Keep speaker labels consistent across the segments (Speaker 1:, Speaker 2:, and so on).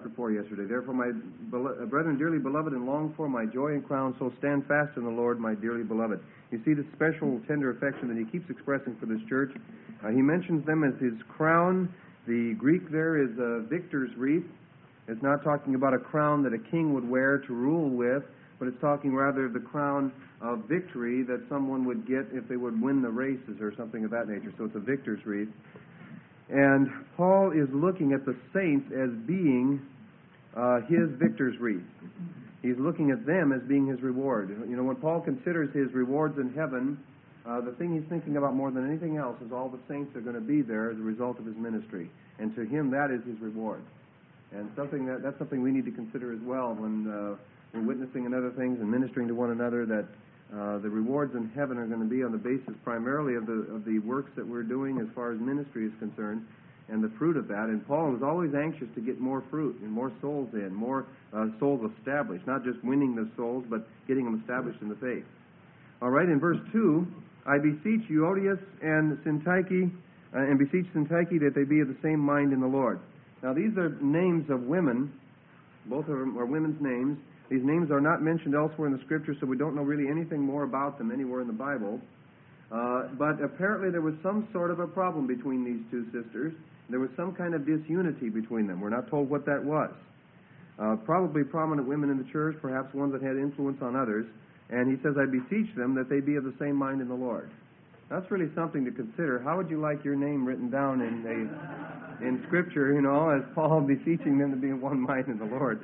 Speaker 1: chapter 4 yesterday. Therefore, my brethren, dearly beloved and longed for, my joy and crown, so stand fast in the Lord, my dearly beloved. You see the special tender affection that he keeps expressing for this church. He mentions them as his crown. The Greek there is a victor's wreath. It's not talking about a crown that a king would wear to rule with, but it's talking rather of the crown of victory that someone would get if they would win the races or something of that nature. So it's a victor's wreath. And Paul is looking at the saints as being his victor's wreath. He's looking at them as being his reward. You know, when Paul considers his rewards in heaven, the thing he's thinking about more than anything else is all the saints that are going to be there as a result of his ministry. And to him, that is his reward. And that's something we need to consider as well when we're witnessing and other things and ministering to one another, that the rewards in heaven are going to be on the basis primarily of the works that we're doing as far as ministry is concerned, and the fruit of that. And Paul was always anxious to get more fruit and more souls in, more souls established, not just winning the souls, but getting them established in the faith. All right, in verse 2, I beseech Euodias and Syntyche, and beseech Syntyche that they be of the same mind in the Lord. Now, these are names of women. Both of them are women's names. These names are not mentioned elsewhere in the Scripture, so we don't know really anything more about them anywhere in the Bible. But apparently there was some sort of a problem between these two sisters. There was some kind of disunity between them. We're not told what that was. Probably prominent women in the church, perhaps ones that had influence on others. And he says, I beseech them that they be of the same mind in the Lord. That's really something to consider. How would you like your name written down in Scripture, you know, as Paul beseeching them to be in one mind in the Lord?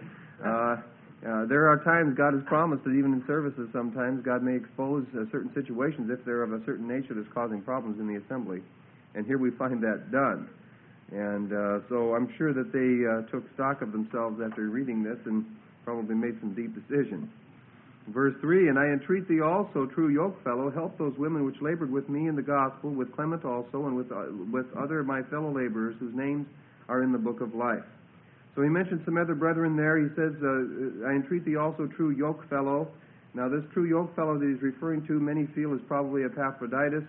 Speaker 1: There are times God has promised that even in services sometimes God may expose certain situations if they're of a certain nature that's causing problems in the assembly. And here we find that done. And so I'm sure that they took stock of themselves after reading this and probably made some deep decisions. Verse 3, and I entreat thee also, true yokefellow, help those women which labored with me in the gospel, with Clement also, and with other my fellow laborers whose names are in the book of life. So he mentioned some other brethren there. He says, I entreat thee also, true yokefellow. Now this true yokefellow that he's referring to, many feel is probably Epaphroditus,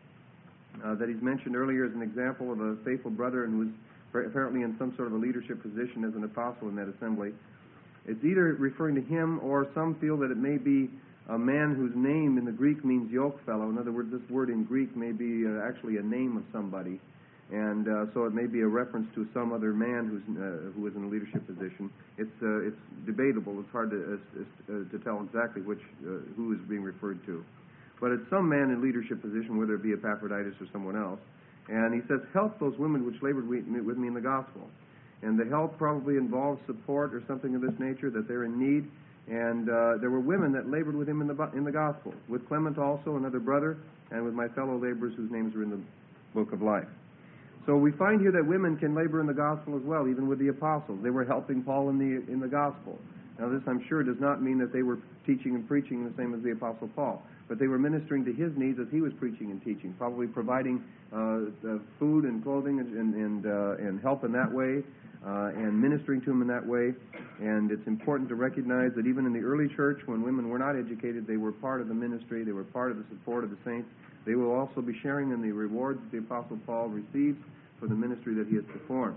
Speaker 1: that he's mentioned earlier as an example of a faithful brother and who was apparently in some sort of a leadership position as an apostle in that assembly. It's either referring to him, or some feel that it may be a man whose name in the Greek means yokefellow. In other words, this word in Greek may be actually a name of somebody. And so it may be a reference to some other man who is in a leadership position. It's debatable. It's hard to tell exactly who is being referred to. But it's some man in leadership position, whether it be Epaphroditus or someone else. And he says, help those women which labored with me in the gospel. And the help probably involves support or something of this nature, that they're in need. And there were women that labored with him in the gospel, with Clement also, another brother, and with my fellow laborers whose names are in the book of life. So we find here that women can labor in the gospel as well, even with the apostles. They were helping Paul in the gospel. Now this, I'm sure, does not mean that they were teaching and preaching the same as the apostle Paul, but they were ministering to his needs as he was preaching and teaching, probably providing food and clothing and help in that way, and ministering to him in that way. And it's important to recognize that even in the early church, when women were not educated, they were part of the ministry, they were part of the support of the saints. They will also be sharing in the rewards that the apostle Paul received for the ministry that he has performed.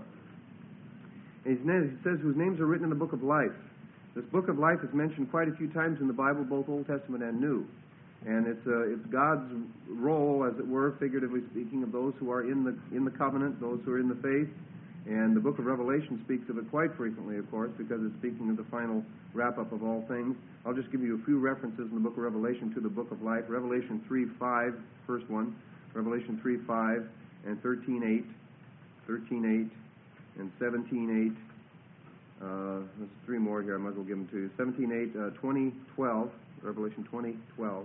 Speaker 1: And he says, whose names are written in the book of life. This book of life is mentioned quite a few times in the Bible, both Old Testament and New. And it's God's role, as it were, figuratively speaking, of those who are in the covenant, those who are in the faith. And the book of Revelation speaks of it quite frequently, of course, because it's speaking of the final wrap-up of all things. I'll just give you a few references in the book of Revelation to the book of life. Revelation 3:5, first one. Revelation 3:5 and 13:8, 13:8 and 17:8. There's three more here. I might as well give them to you. 17:8, 20:12, Revelation 20:12.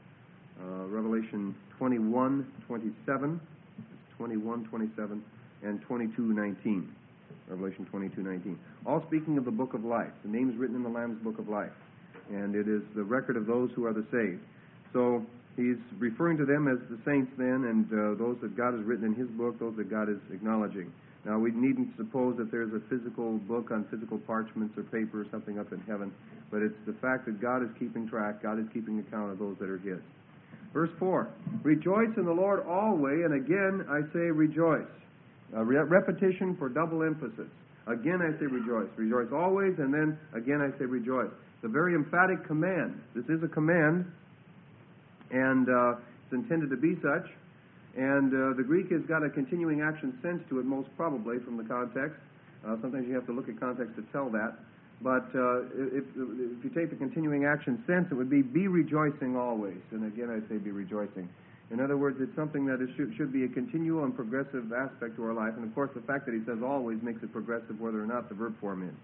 Speaker 1: Revelation 21:27, 21:27, and 22:19. Revelation 22:19. All speaking of the book of life. The names written in the Lamb's book of life. And it is the record of those who are the saved. So he's referring to them as the saints then, and those that God has written in his book, those that God is acknowledging. Now, we needn't suppose that there's a physical book on physical parchments or paper or something up in heaven, but it's the fact that God is keeping track, God is keeping account of those that are his. Verse 4, rejoice in the Lord always, and again I say rejoice. A repetition for double emphasis. Again I say rejoice. Rejoice always, and then again I say rejoice. It's a very emphatic command. This is a command, and it's intended to be such. And the Greek has got a continuing action sense to it, most probably, from the context. Sometimes you have to look at context to tell that. But if you take the continuing action sense, it would be rejoicing always. And again, I say be rejoicing. In other words, it's something that should be a continual and progressive aspect to our life. And, of course, the fact that he says always makes it progressive whether or not the verb form is.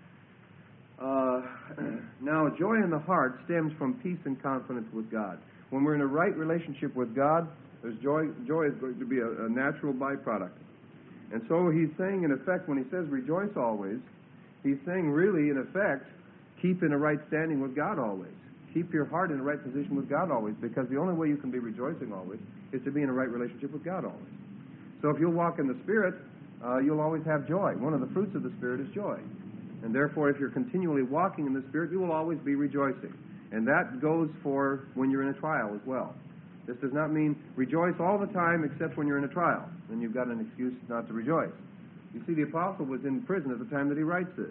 Speaker 1: Now, joy in the heart stems from peace and confidence with God. When we're in a right relationship with God, there's joy. Joy is going to be a natural byproduct. And so he's saying, in effect, when he says rejoice always, he's saying really, in effect, keep in a right standing with God always. Keep your heart in a right position with God always, because the only way you can be rejoicing always is to be in a right relationship with God always. So if you'll walk in the Spirit, you'll always have joy. One of the fruits of the Spirit is joy. And therefore, if you're continually walking in the Spirit, you will always be rejoicing. And that goes for when you're in a trial as well. This does not mean rejoice all the time except when you're in a trial. Then you've got an excuse not to rejoice. You see, the apostle was in prison at the time that he writes this.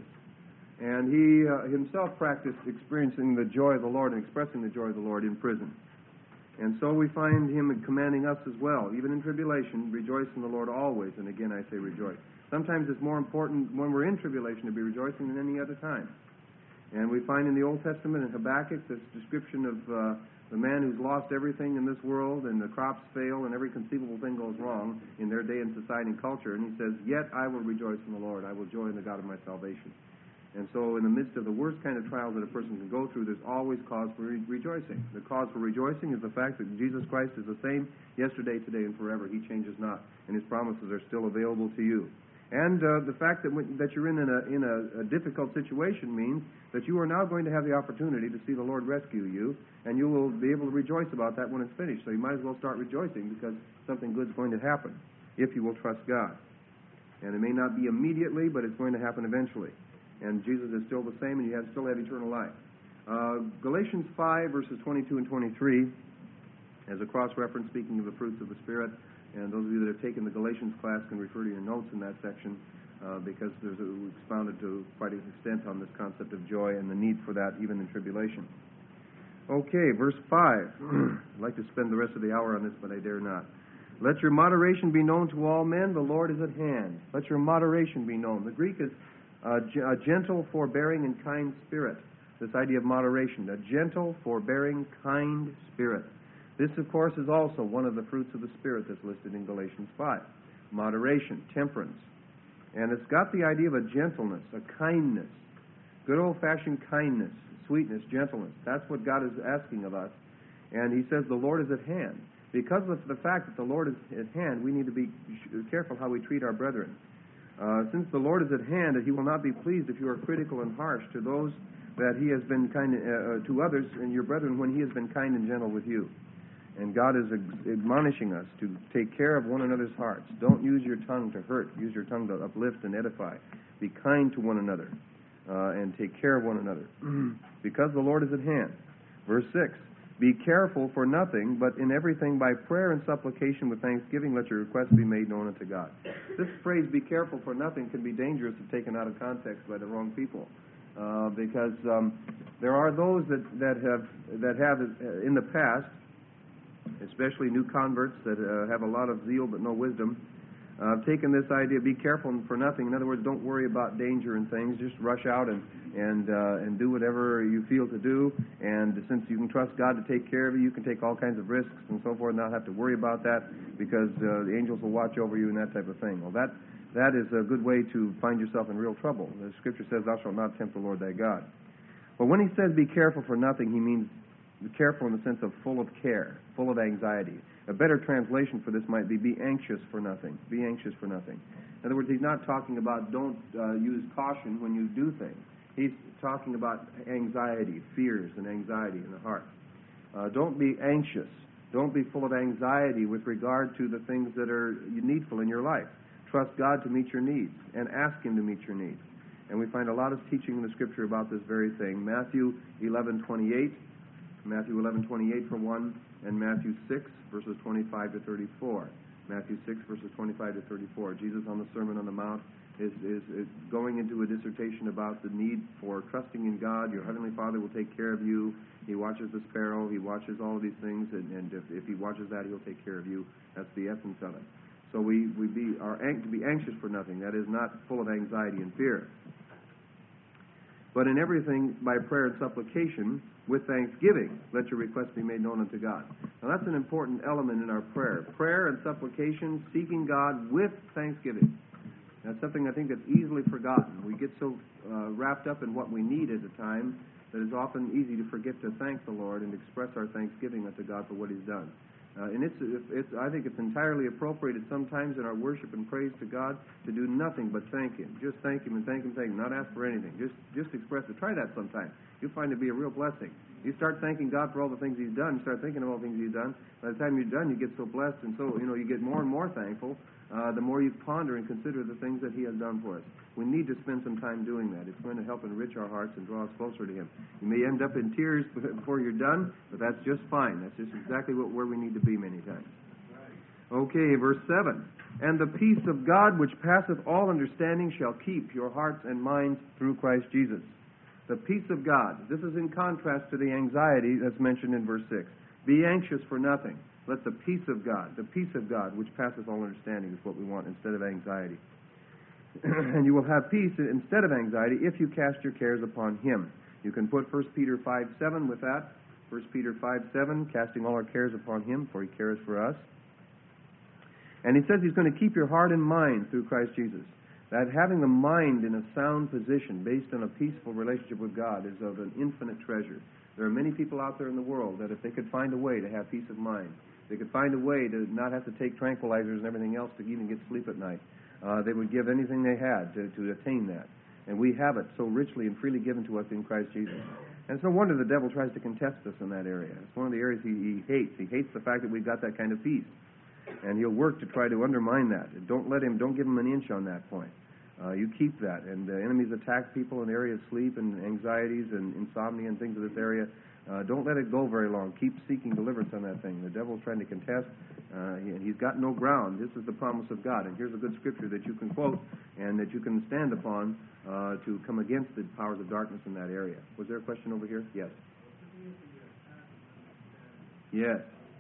Speaker 1: And he himself practiced experiencing the joy of the Lord and expressing the joy of the Lord in prison. And so we find him commanding us as well, even in tribulation, rejoice in the Lord always. And again, I say rejoice. Sometimes it's more important when we're in tribulation to be rejoicing than any other time. And we find in the Old Testament, in Habakkuk, this description of the man who's lost everything in this world, and the crops fail, and every conceivable thing goes wrong in their day in society and culture. And he says, yet I will rejoice in the Lord. I will joy in the God of my salvation. And so in the midst of the worst kind of trials that a person can go through, there's always cause for rejoicing. The cause for rejoicing is the fact that Jesus Christ is the same yesterday, today, and forever. He changes not, and his promises are still available to you. And the fact that you're in a difficult situation means that you are now going to have the opportunity to see the Lord rescue you, and you will be able to rejoice about that when it's finished. So you might as well start rejoicing, because something good is going to happen if you will trust God. And it may not be immediately, but it's going to happen eventually. And Jesus is still the same, and you still have eternal life. Galatians 5, verses 22 and 23, as a cross-reference, speaking of the fruits of the Spirit. And those of you that have taken the Galatians class can refer to your notes in that section, because we expounded to quite an extent on this concept of joy and the need for that even in tribulation. Okay, verse 5. I'd like to spend the rest of the hour on this, but I dare not. Let your moderation be known to all men. The Lord is at hand. Let your moderation be known. The Greek is a gentle, forbearing, and kind spirit. This idea of moderation, a gentle, forbearing, kind spirit. This, of course, is also one of the fruits of the Spirit that's listed in Galatians 5. Moderation, temperance. And it's got the idea of a gentleness, a kindness, good old-fashioned kindness, sweetness, gentleness. That's what God is asking of us. And he says the Lord is at hand. Because of the fact that the Lord is at hand, we need to be careful how we treat our brethren. Since the Lord is at hand, he will not be pleased if you are critical and harsh to those that he has been kind to others and your brethren when he has been kind and gentle with you. And God is admonishing us to take care of one another's hearts. Don't use your tongue to hurt. Use your tongue to uplift and edify. Be kind to one another and take care of one another. Because the Lord is at hand. Verse 6, be careful for nothing, but in everything by prayer and supplication with thanksgiving let your requests be made known unto God. This phrase, be careful for nothing, can be dangerous if taken out of context by the wrong people. Because there are those that have in the past, especially new converts that have a lot of zeal but no wisdom, taken this idea, be careful for nothing. In other words, don't worry about danger and things. Just rush out and do whatever you feel to do. And since you can trust God to take care of you, you can take all kinds of risks and so forth and not have to worry about that, because the angels will watch over you and that type of thing. Well, that is a good way to find yourself in real trouble. The Scripture says, thou shalt not tempt the Lord thy God. But when he says be careful for nothing, he means be careful in the sense of full of care, full of anxiety. A better translation for this might be anxious for nothing. Be anxious for nothing. In other words, he's not talking about don't use caution when you do things. He's talking about anxiety, fears and anxiety in the heart. Don't be anxious. Don't be full of anxiety with regard to the things that are needful in your life. Trust God to meet your needs and ask him to meet your needs. And we find a lot of teaching in the Scripture about this very thing. Matthew 11:28 for one, and Matthew 6, verses 25 to 34. Matthew 6, verses 25 to 34. Jesus on the Sermon on the Mount, is going into a dissertation about the need for trusting in God. Your Heavenly Father will take care of you. He watches the sparrow. He watches all of these things, and if He watches that, He'll take care of you. That's the essence of it. So we to be anxious for nothing. That is, not full of anxiety and fear. But in everything, by prayer and supplication, with thanksgiving, let your requests be made known unto God. Now that's an important element in our prayer. Prayer and supplication, seeking God with thanksgiving. That's something I think that's easily forgotten. We get so wrapped up in what we need at a time that it's often easy to forget to thank the Lord and express our thanksgiving unto God for what He's done. And I think it's entirely appropriate sometimes in our worship and praise to God to do nothing but thank Him. Just thank Him and thank Him, thank Him. Not ask for anything. Just express it. Try that sometime. You'll find it to be a real blessing. You start thanking God for all the things He's done. You start thinking of all the things He's done. By the time you're done, you get so blessed, and so you get more and more thankful. The more you ponder and consider the things that He has done for us. We need to spend some time doing that. It's going to help enrich our hearts and draw us closer to Him. You may end up in tears before you're done, but that's just fine. That's just exactly where we need to be many times. Okay, verse 7. And the peace of God, which passeth all understanding, shall keep your hearts and minds through Christ Jesus. The peace of God. This is in contrast to the anxiety that's mentioned in verse 6. Be anxious for nothing. Let the peace of God, which passeth all understanding, is what we want instead of anxiety. And you will have peace instead of anxiety if you cast your cares upon Him. You can put 1 Peter 5:7 with that. 1 Peter 5:7, casting all our cares upon Him, for He cares for us. And He says He's going to keep your heart and mind through Christ Jesus. That having the mind in a sound position based on a peaceful relationship with God is of an infinite treasure. There are many people out there in the world that if they could find a way to have peace of mind, they could find a way to not have to take tranquilizers and everything else to even get sleep at night, they would give anything they had to attain that. And we have it so richly and freely given to us in Christ Jesus. And it's no wonder the devil tries to contest us in that area. It's one of the areas he hates. He hates the fact that we've got that kind of peace. And he'll work to try to undermine that. Don't give him an inch on that point. You keep that. And enemies attack people in the area of sleep and anxieties and insomnia and things of this area. Don't let it go very long. Keep seeking deliverance on that thing. The devil's trying to contest. He's got no ground. This is the promise of God. And here's a good scripture that you can quote and that you can stand upon to come against the powers of darkness in that area. Was there a question over here? Yes. Yes.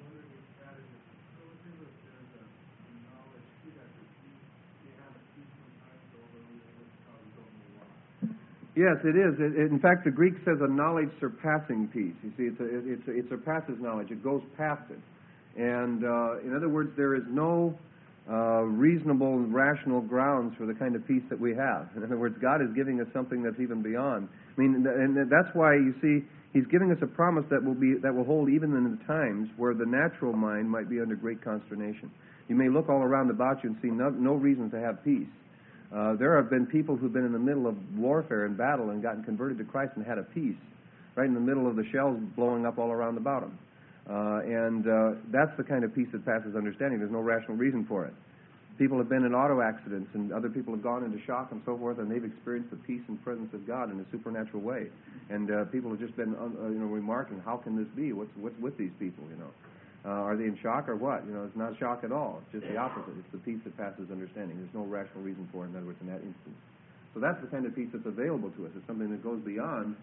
Speaker 1: Yes, it is. In fact, the Greek says a knowledge surpassing peace. You see, it surpasses knowledge. It goes past it. And in other words, there is no reasonable and rational grounds for the kind of peace that we have. In other words, God is giving us something that's even beyond. I mean, and that's why you see He's giving us a promise that will hold even in the times where the natural mind might be under great consternation. You may look all around about you and see no reason to have peace. There have been people who've been in the middle of warfare and battle and gotten converted to Christ and had a peace right in the middle of the shells blowing up all around about them. And that's the kind of peace that passes understanding. There's no rational reason for it. People have been in auto accidents and other people have gone into shock and so forth, and they've experienced the peace and presence of God in a supernatural way. And people have just been remarking, how can this be? What's with these people, Are they in shock or what? It's not shock at all. It's just the opposite. It's the peace that passes understanding. There's no rational reason for it, in other words, in that instance. So that's the kind of peace that's available to us. It's something that goes beyond,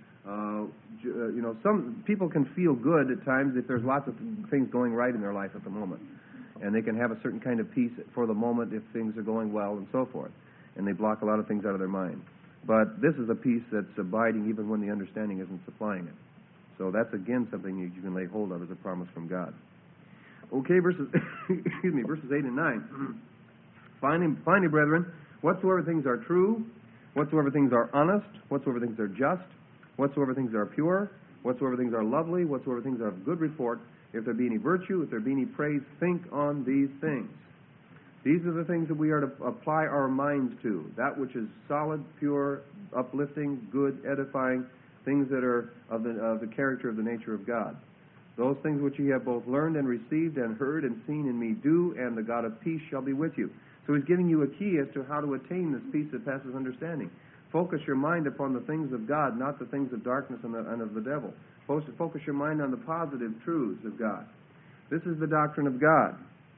Speaker 1: some people can feel good at times if there's lots of things going right in their life at the moment. And they can have a certain kind of peace for the moment if things are going well and so forth. And they block a lot of things out of their mind. But this is a peace that's abiding even when the understanding isn't supplying it. So that's, again, something you can lay hold of as a promise from God. Okay, verses 8 and 9. Finally, brethren, whatsoever things are true, whatsoever things are honest, whatsoever things are just, whatsoever things are pure, whatsoever things are lovely, whatsoever things are of good report, if there be any virtue, if there be any praise, think on these things. These are the things that we are to apply our minds to, that which is solid, pure, uplifting, good, edifying, things that are of the character of the nature of God. Those things which ye have both learned and received and heard and seen in me do, and the God of peace shall be with you. So he's giving you a key as to how to attain this peace that passes understanding. Focus your mind upon the things of God, not the things of darkness and of the devil. Focus your mind on the positive truths of God. This is the doctrine of God.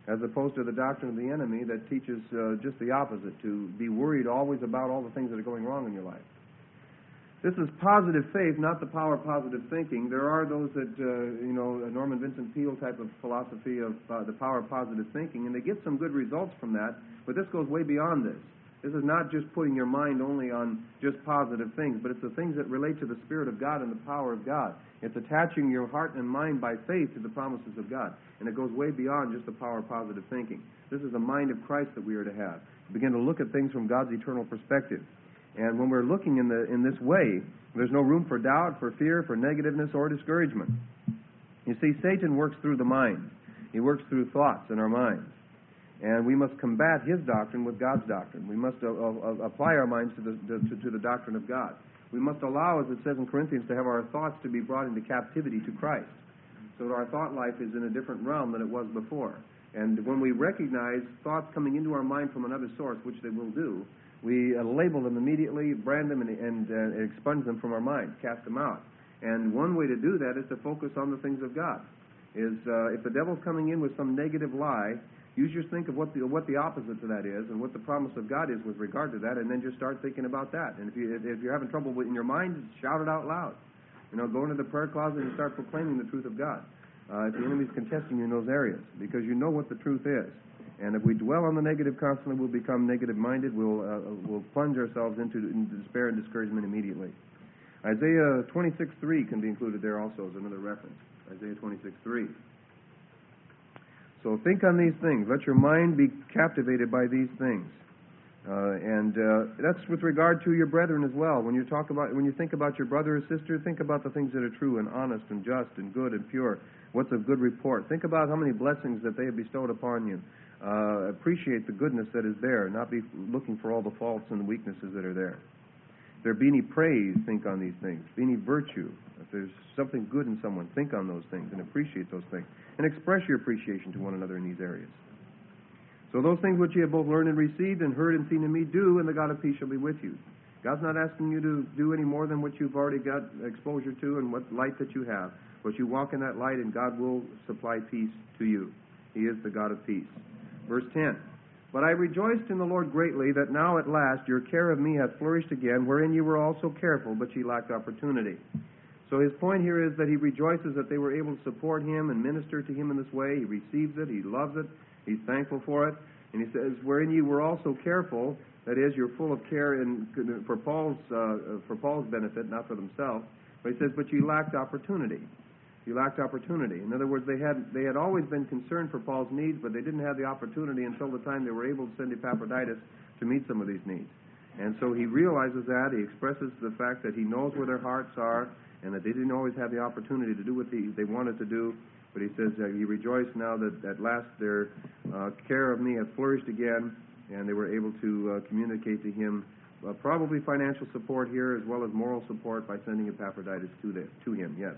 Speaker 1: as opposed to the doctrine of the enemy that teaches just the opposite, to be worried always about all the things that are going wrong in your life. This is positive faith, not the power of positive thinking. There are those that, a Norman Vincent Peale type of philosophy of the power of positive thinking, and they get some good results from that, but this goes way beyond this. This is not just putting your mind only on just positive things, but it's the things that relate to the Spirit of God and the power of God. It's attaching your heart and mind by faith to the promises of God, and it goes way beyond just the power of positive thinking. This is the mind of Christ that we are to have. Begin to look at things from God's eternal perspective. And when we're looking in this way, there's no room for doubt, for fear, for negativeness, or discouragement. You see, Satan works through the mind. He works through thoughts in our minds. And we must combat his doctrine with God's doctrine. We must apply our minds to the doctrine of God. We must allow, as it says in Corinthians, to have our thoughts to be brought into captivity to Christ. So that our thought life is in a different realm than it was before. And when we recognize thoughts coming into our mind from another source, which they will do, we label them immediately, brand them, and expunge them from our mind, cast them out. And one way to do that is to focus on the things of God. If the devil's coming in with some negative lie, you just think of what the opposite to that is and what the promise of God is with regard to that, and then just start thinking about that. And if you're having trouble in your mind, shout it out loud. Go into the prayer closet and start proclaiming the truth of God. If the enemy's contesting you in those areas, because you know what the truth is. And if we dwell on the negative constantly, we'll become negative-minded. We'll plunge ourselves into despair and discouragement immediately. Isaiah 26:3 can be included there also as another reference. Isaiah 26:3. So think on these things. Let your mind be captivated by these things. And that's with regard to your brethren as well. When you think about your brother or sister, think about the things that are true and honest and just and good and pure. What's of good report. Think about how many blessings that they have bestowed upon you. Appreciate the goodness that is there, not be looking for all the faults and the weaknesses that are there. If there be any praise, think on these things. Be any virtue. If there's something good in someone, think on those things and appreciate those things. And express your appreciation to one another in these areas. So those things which you have both learned and received and heard and seen in me, do, and the God of peace shall be with you. God's not asking you to do any more than what you've already got exposure to and what light that you have. But you walk in that light and God will supply peace to you. He is the God of peace. Verse 10. But I rejoiced in the Lord greatly that now at last your care of me hath flourished again, wherein you were also careful, but ye lacked opportunity. So his point here is that he rejoices that they were able to support him and minister to him in this way. He receives it. He loves it. He's thankful for it. And he says, wherein you were also careful, that is, you're full of care for Paul's benefit, not for themselves. But he says, but you lacked opportunity. You lacked opportunity. In other words, they had always been concerned for Paul's needs, but they didn't have the opportunity until the time they were able to send Epaphroditus to meet some of these needs. And so he realizes that. He expresses the fact that he knows where their hearts are and that they didn't always have the opportunity to do what they wanted to do. But he says he rejoiced now that at last their care of me has flourished again, and they were able to communicate to him probably financial support here as well as moral support by sending Epaphroditus to him. Yes.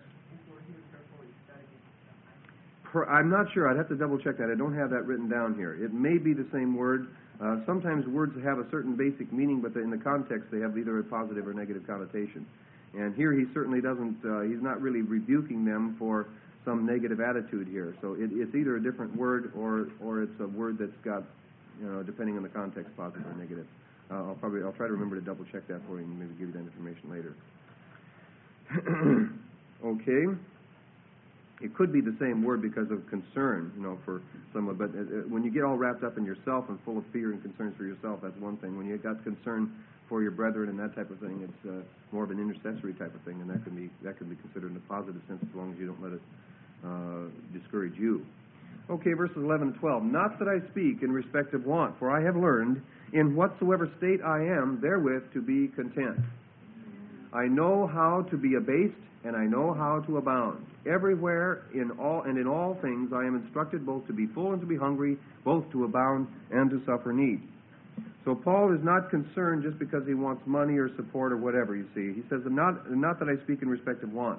Speaker 1: I'm not sure. I'd have to double check that. I don't have that written down here. It may be the same word. Sometimes words have a certain basic meaning, but in the context they have either a positive or negative connotation. And here he certainly doesn't, he's not really rebuking them for some negative attitude here. So it's either a different word or it's a word that's got, depending on the context, positive or negative. I'll try to remember to double check that for you and maybe give you that information later. Okay. It could be the same word because of concern, for someone. But when you get all wrapped up in yourself and full of fear and concerns for yourself, that's one thing. When you got concern for your brethren and that type of thing, it's more of an intercessory type of thing, and that can be considered in a positive sense as long as you don't let it discourage you. Okay, verses 11 and 12. Not that I speak in respect of want, for I have learned in whatsoever state I am therewith to be content. I know how to be abased, and I know how to abound. Everywhere, in all things, I am instructed both to be full and to be hungry, both to abound and to suffer need. So Paul is not concerned just because he wants money or support or whatever, you see. He says, not that I speak in respect of want.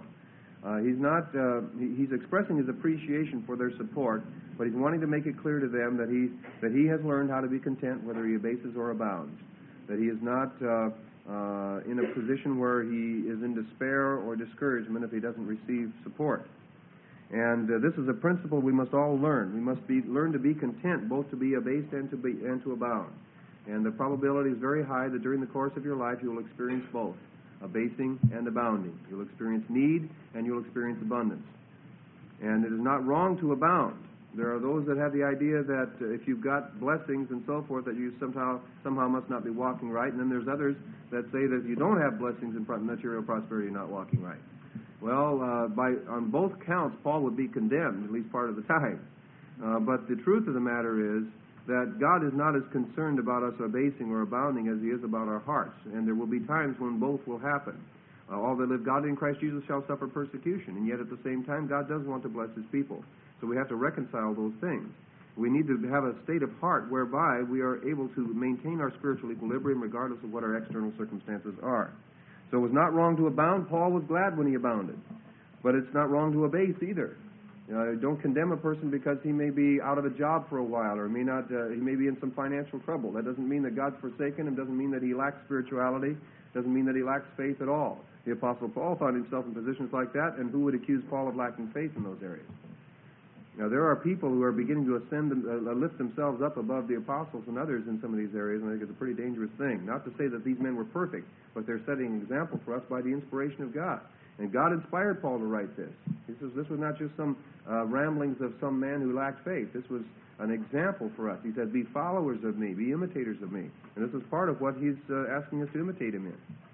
Speaker 1: He's expressing his appreciation for their support, but he's wanting to make it clear to them that he has learned how to be content whether he abases or abounds. That he is not in a position where he is in despair or discouragement if he doesn't receive support. And this is a principle we must all learn. We must learn to be content, both to be abased and to abound. And the probability is very high that during the course of your life you will experience both, abasing and abounding. You'll experience need and you'll experience abundance. And it is not wrong to abound. There are those that have the idea that if you've got blessings and so forth, that you somehow must not be walking right. And then there's others that say that if you don't have blessings and material prosperity, you're not walking right. Well, on both counts, Paul would be condemned, at least part of the time. But the truth of the matter is that God is not as concerned about us abasing or abounding as He is about our hearts. And there will be times when both will happen. All that live godly in Christ Jesus shall suffer persecution. And yet at the same time, God does want to bless His people. So we have to reconcile those things. We need to have a state of heart whereby we are able to maintain our spiritual equilibrium regardless of what our external circumstances are. So it was not wrong to abound. Paul was glad when he abounded. But it's not wrong to abase either. Don't condemn a person because he may be out of a job for a while, or he may be in some financial trouble. That doesn't mean that God's forsaken him, doesn't mean that he lacks spirituality, doesn't mean that he lacks faith at all. The Apostle Paul found himself in positions like that, and who would accuse Paul of lacking faith in those areas? Now, there are people who are beginning to lift themselves up above the apostles and others in some of these areas, and I think it's a pretty dangerous thing. Not to say that these men were perfect, but they're setting an example for us by the inspiration of God. And God inspired Paul to write this. This was not just some ramblings of some man who lacked faith. This was an example for us. He said, be followers of me, be imitators of me. And this is part of what he's asking us to imitate him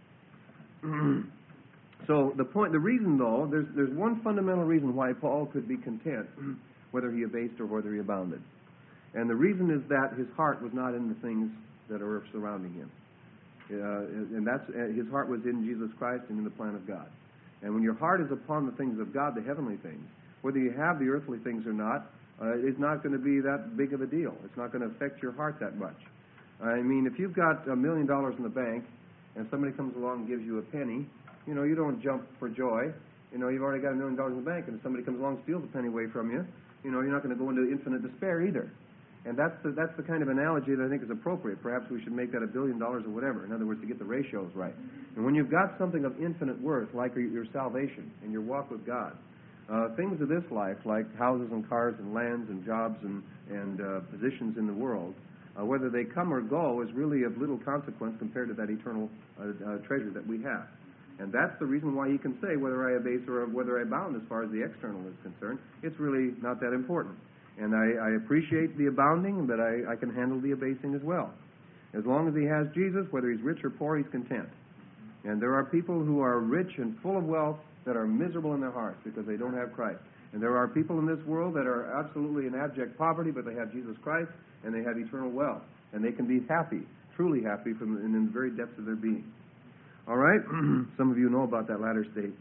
Speaker 1: in. So the reason, though, there's one fundamental reason why Paul could be content, whether he abased or whether he abounded. And the reason is that his heart was not in the things that are surrounding him. And his heart was in Jesus Christ and in the plan of God. And when your heart is upon the things of God, the heavenly things, whether you have the earthly things or not, it's not going to be that big of a deal. It's not going to affect your heart that much. I mean, if you've got $1 million in the bank and somebody comes along and gives you a penny, you don't jump for joy. You've already got $1 million in the bank, and if somebody comes along and steals a penny away from you, you're not going to go into infinite despair either. And that's the kind of analogy that I think is appropriate. Perhaps we should make that $1 billion or whatever. In other words, to get the ratios right. And when you've got something of infinite worth, like your salvation and your walk with God, things of this life, like houses and cars and lands and jobs and positions in the world, whether they come or go is really of little consequence compared to that eternal treasure that we have. And that's the reason why he can say whether I abase or whether I abound as far as the external is concerned. It's really not that important. And I appreciate the abounding, but I can handle the abasing as well. As long as he has Jesus, whether he's rich or poor, he's content. And there are people who are rich and full of wealth that are miserable in their hearts because they don't have Christ. And there are people in this world that are absolutely in abject poverty, but they have Jesus Christ and they have eternal wealth. And they can be happy, truly happy in the very depths of their being. All right? Some of you know about that latter state.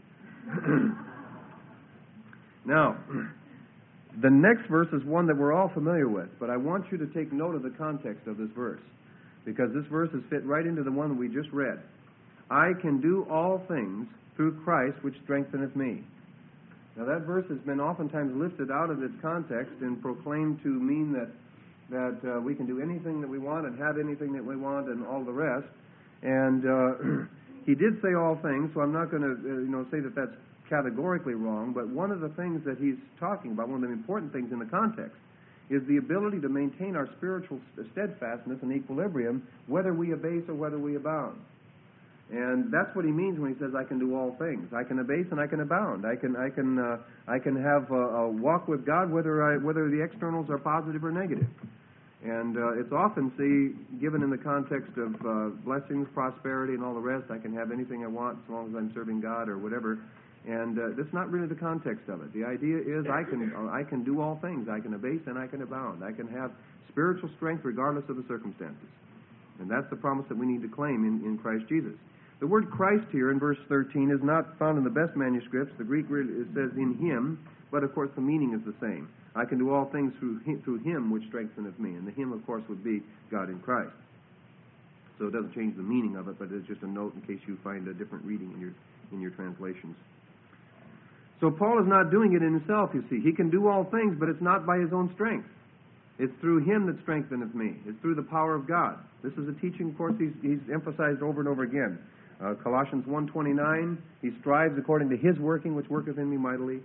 Speaker 1: Now, the next verse is one that we're all familiar with, but I want you to take note of the context of this verse, because this verse is fit right into the one we just read. I can do all things through Christ which strengtheneth me. Now that verse has been oftentimes lifted out of its context and proclaimed to mean that we can do anything that we want and have anything that we want and all the rest. And he did say all things, so I'm not going to say that that's categorically wrong, but one of the things that he's talking about, one of the important things in the context, is the ability to maintain our spiritual steadfastness and equilibrium, whether we abase or whether we abound. And that's what he means when he says, I can do all things. I can abase and I can abound. I can have a walk with God whether the externals are positive or negative. And it's often given in the context of blessings, prosperity, and all the rest. I can have anything I want as long as I'm serving God or whatever. And that's not really the context of it. The idea is I can do all things. I can abase and I can abound. I can have spiritual strength regardless of the circumstances. And that's the promise that we need to claim in Christ Jesus. The word Christ here in verse 13 is not found in the best manuscripts. The Greek really says in him, but of course the meaning is the same. I can do all things through him which strengtheneth me. And the him, of course, would be God in Christ. So it doesn't change the meaning of it, but it's just a note in case you find a different reading in your translations. So Paul is not doing it in himself, you see. He can do all things, but it's not by his own strength. It's through him that strengtheneth me. It's through the power of God. This is a teaching, of course, he's emphasized over and over again. Colossians 1:29, he strives according to his working, which worketh in me mightily.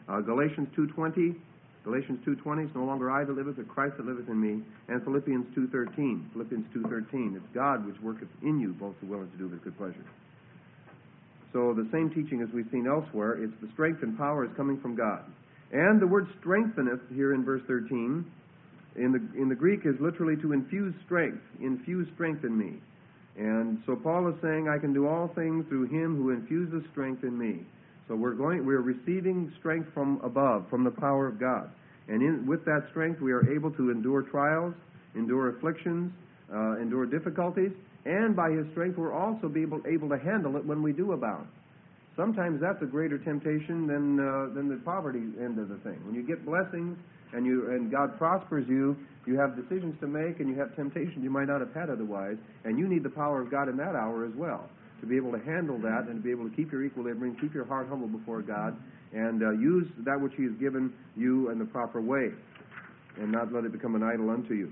Speaker 1: Galatians 2:20, it's no longer I that liveth, but Christ that liveth in me. And Philippians 2:13, it's God which worketh in you both to will and to do of his good pleasure. So the same teaching as we've seen elsewhere, it's the strength and power is coming from God. And the word strengtheneth here in verse 13, in the Greek is literally to infuse strength in me. And so Paul is saying, I can do all things through him who infuses strength in me. So we're receiving strength from above, from the power of God. And with that strength, we are able to endure trials, endure afflictions, endure difficulties, and by his strength, we're also able to handle it when we do abound. Sometimes that's a greater temptation than the poverty end of the thing. When you get blessings and God prospers you, you have decisions to make and you have temptations you might not have had otherwise, and you need the power of God in that hour as well, to be able to handle that and to be able to keep your equilibrium, keep your heart humble before God, and use that which he has given you in the proper way, and not let it become an idol unto you.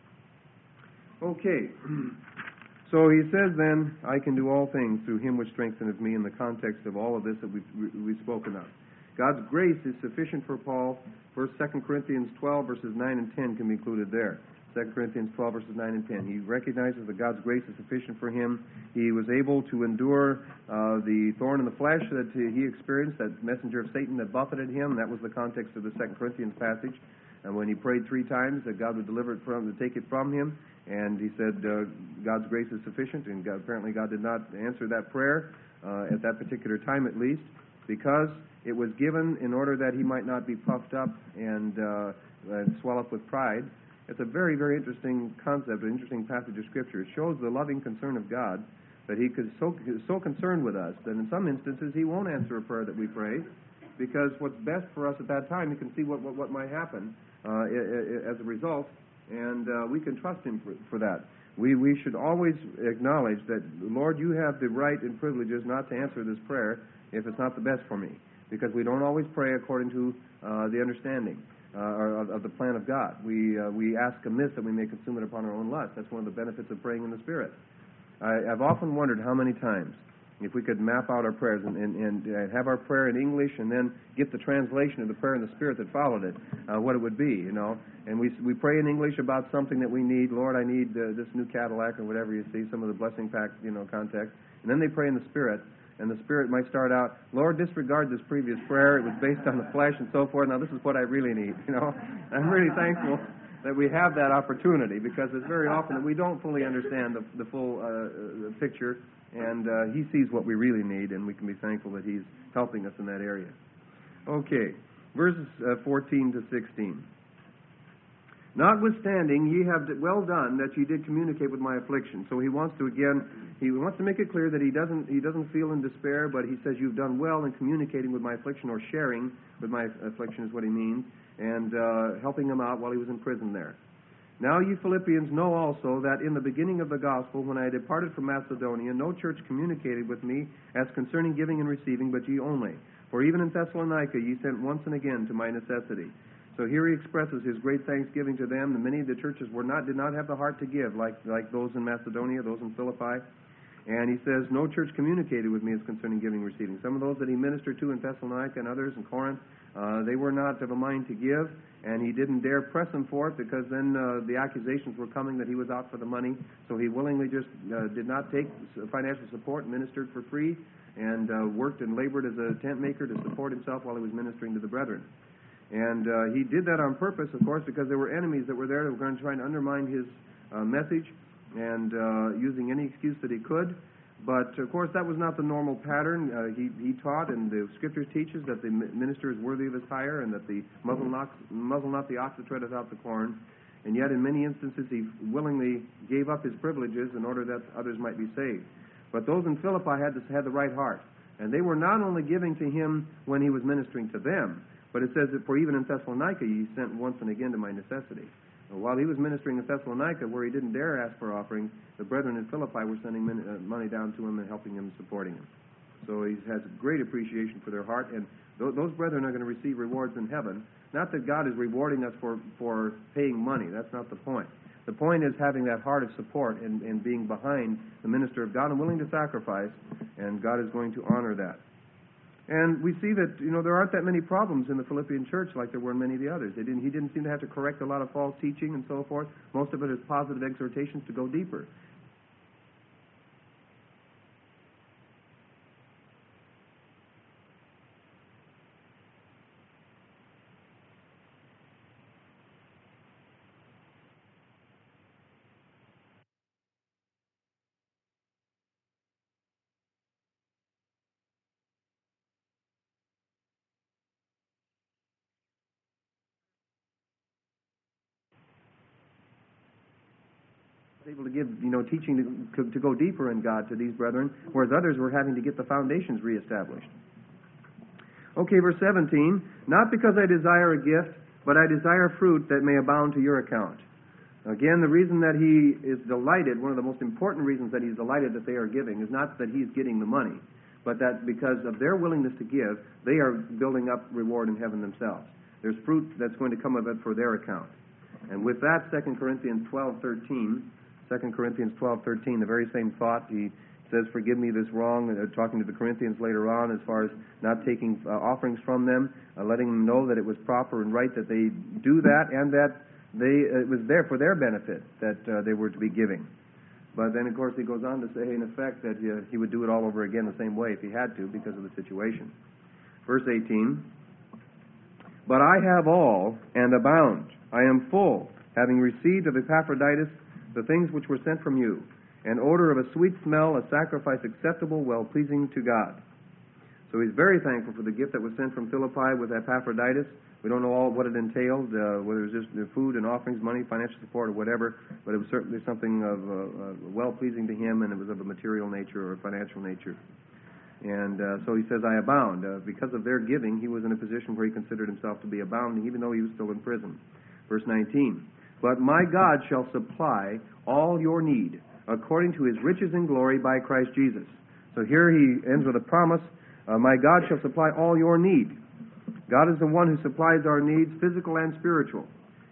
Speaker 1: Okay. So he says then, I can do all things through him which strengtheneth me, in the context of all of this that we've spoken of. God's grace is sufficient for Paul. 2 Corinthians 12, verses 9 and 10 can be included there. 2 Corinthians 12, verses 9 and 10. He recognizes that God's grace is sufficient for him. He was able to endure the thorn in the flesh that he experienced, that messenger of Satan that buffeted him. That was the context of the 2 Corinthians passage. And when he prayed 3 times that God would deliver it to take it from him, and he said God's grace is sufficient, and apparently God did not answer that prayer at that particular time at least, because it was given in order that he might not be puffed up and swell up with pride. It's a very, very interesting concept, an interesting passage of Scripture. It shows the loving concern of God, that he is so concerned with us that in some instances he won't answer a prayer that we pray, because what's best for us at that time, he can see what might happen as a result, and we can trust him for that. We should always acknowledge that, Lord, you have the right and privileges not to answer this prayer if it's not the best for me, because we don't always pray according to the understanding of the plan of God. We ask amiss that we may consume it upon our own lust. That's one of the benefits of praying in the Spirit. I've often wondered how many times, if we could map out our prayers and have our prayer in English and then get the translation of the prayer in the Spirit that followed it, what it would be, you know. And we pray in English about something that we need. Lord, I need this new Cadillac or whatever you see, some of the blessing pack, context. And then they pray in the Spirit, and the Spirit might start out, Lord, disregard this previous prayer. It was based on the flesh and so forth. Now this is what I really need, I'm really thankful that we have that opportunity, because it's very often that we don't fully understand the full picture, and he sees what we really need, and we can be thankful that he's helping us in that area. Okay, verses 14 to 16. Notwithstanding, ye have well done that ye did communicate with my affliction. So he wants to make it clear that he doesn't feel in despair, but he says you've done well in communicating with my affliction, or sharing with my affliction is what he means, and helping him out while he was in prison there. Now ye Philippians know also that in the beginning of the gospel, when I departed from Macedonia, no church communicated with me as concerning giving and receiving, but ye only. For even in Thessalonica ye sent once and again to my necessity. So here he expresses his great thanksgiving to them. Many of the churches did not have the heart to give, like those in Macedonia, those in Philippi. And he says, no church communicated with me as concerning giving and receiving. Some of those that he ministered to in Thessalonica and others in Corinth, they were not of a mind to give, and he didn't dare press them for it, because then the accusations were coming that he was out for the money. So he willingly just did not take financial support, ministered for free, and worked and labored as a tent maker to support himself while he was ministering to the brethren. And he did that on purpose, of course, because there were enemies that were there that were going to try and undermine his message, and using any excuse that he could. But, of course, that was not the normal pattern. He taught, and the Scripture teaches, that the minister is worthy of his hire, and that the muzzle not the ox that treadeth out the corn. And yet, in many instances, he willingly gave up his privileges in order that others might be saved. But those in Philippi had the right heart. And they were not only giving to him when he was ministering to them, but it says that for even in Thessalonica ye sent once and again to my necessity. While he was ministering in Thessalonica, where he didn't dare ask for offering, the brethren in Philippi were sending money down to him and helping him, supporting him. So he has great appreciation for their heart, and those brethren are going to receive rewards in heaven. Not that God is rewarding us for paying money. That's not the point. The point is having that heart of support and being behind the minister of God and willing to sacrifice, and God is going to honor that. And we see that, there aren't that many problems in the Philippian church like there were in many of the others. He didn't seem to have to correct a lot of false teaching and so forth. Most of it is positive exhortations to go deeper. Able to give, teaching to go deeper in God to these brethren, whereas others were having to get the foundations reestablished. Okay, verse 17, not because I desire a gift, but I desire fruit that may abound to your account. Again, the reason that he is delighted, one of the most important reasons that he's delighted that they are giving, is not that he's getting the money, but that because of their willingness to give, they are building up reward in heaven themselves. There's fruit that's going to come of it for their account. And with that, 2 Corinthians 12:13, the very same thought. He says, forgive me this wrong, talking to the Corinthians later on as far as not taking offerings from them, letting them know that it was proper and right that they do that, and that it was there for their benefit that they were to be giving. But then, of course, he goes on to say, in effect, that he would do it all over again the same way if he had to because of the situation. Verse 18, but I have all and abound. I am full, having received of Epaphroditus the things which were sent from you, an odor of a sweet smell, a sacrifice acceptable, well-pleasing to God. So he's very thankful for the gift that was sent from Philippi with Epaphroditus. We don't know all what it entailed, whether it was just food and offerings, money, financial support, or whatever, but it was certainly something of well-pleasing to him, and it was of a material nature or a financial nature. And so he says, I abound. Because of their giving, he was in a position where he considered himself to be abounding, even though he was still in prison. Verse 19, but my God shall supply all your need according to his riches and glory by Christ Jesus. So here he ends with a promise, my God shall supply all your need. God is the one who supplies our needs, physical and spiritual.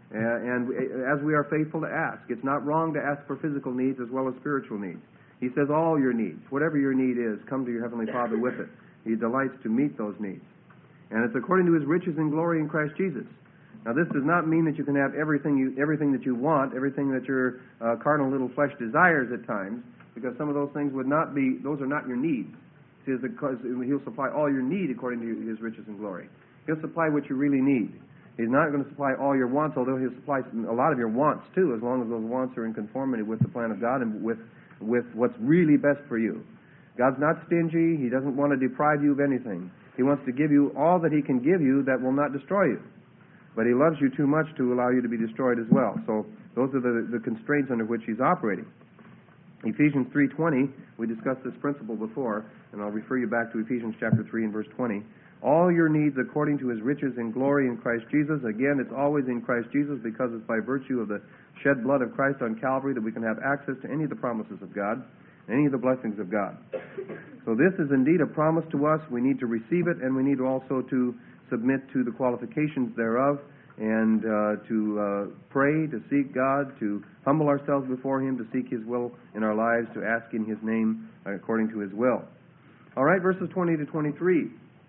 Speaker 1: And as we are faithful to ask, it's not wrong to ask for physical needs as well as spiritual needs. He says all your needs, whatever your need is, come to your Heavenly Father with it. He delights to meet those needs. And it's according to his riches and glory in Christ Jesus. Now, this does not mean that you can have everything that you want, everything that your carnal little flesh desires at times, because some of those things those are not your needs. It says because he'll supply all your need according to his riches and glory. He'll supply what you really need. He's not going to supply all your wants, although he'll supply a lot of your wants too, as long as those wants are in conformity with the plan of God and with what's really best for you. God's not stingy. He doesn't want to deprive you of anything. He wants to give you all that he can give you that will not destroy you. But he loves you too much to allow you to be destroyed as well. So those are the constraints under which he's operating. Ephesians 3:20, we discussed this principle before, and I'll refer you back to Ephesians chapter 3 and verse 20. All your needs according to his riches and glory in Christ Jesus. Again, it's always in Christ Jesus because it's by virtue of the shed blood of Christ on Calvary that we can have access to any of the promises of God, any of the blessings of God. So this is indeed a promise to us. We need to receive it, and we need also to submit to the qualifications thereof, and to pray, to seek God, to humble ourselves before him, to seek his will in our lives, to ask in his name according to his will. All right, verses 20 to 23.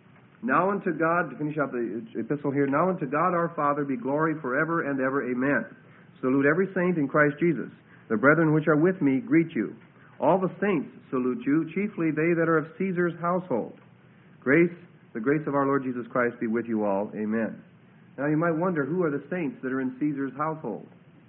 Speaker 1: Now unto God, to finish up the epistle here, now unto God our Father be glory forever and ever. Amen. Salute every saint in Christ Jesus. The brethren which are with me greet you. All the saints salute you, chiefly they that are of Caesar's household. The grace of our Lord Jesus Christ be with you all. Amen. Now you might wonder, who are the saints that are in Caesar's household?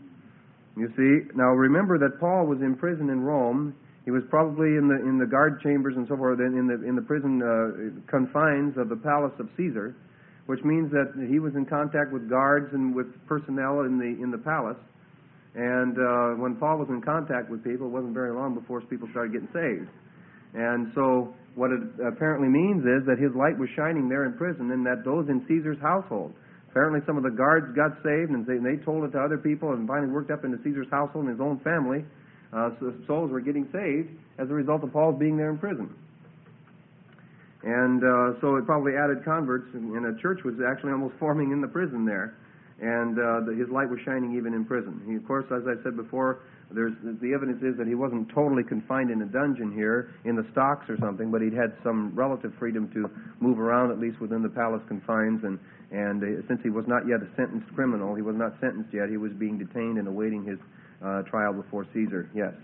Speaker 1: You see, now remember that Paul was in prison in Rome. He was probably in the guard chambers and so forth, in the prison confines of the palace of Caesar, which means that he was in contact with guards and with personnel in the palace. And when Paul was in contact with people, it wasn't very long before people started getting saved. And so what it apparently means is that his light was shining there in prison, and that those in Caesar's household, apparently some of the guards got saved, and they told it to other people, and finally worked up into Caesar's household and his own family. So souls were getting saved as a result of Paul being there in prison. And so it probably added converts, and a church was actually almost forming in the prison there. and his light was shining even in prison. He, of course, as I said before, the evidence is that he wasn't totally confined in a dungeon here in the stocks or something, but he'd had some relative freedom to move around, at least within the palace confines, and since he was not yet a sentenced criminal, he was not sentenced yet, he was being detained and awaiting his trial before Caesar. Yes.